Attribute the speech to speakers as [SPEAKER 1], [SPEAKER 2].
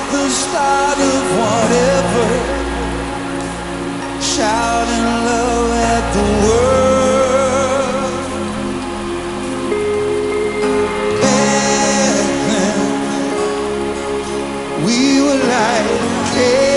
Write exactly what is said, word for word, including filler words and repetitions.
[SPEAKER 1] the start of whatever, shouting love at the world. Back then, we were like, hey.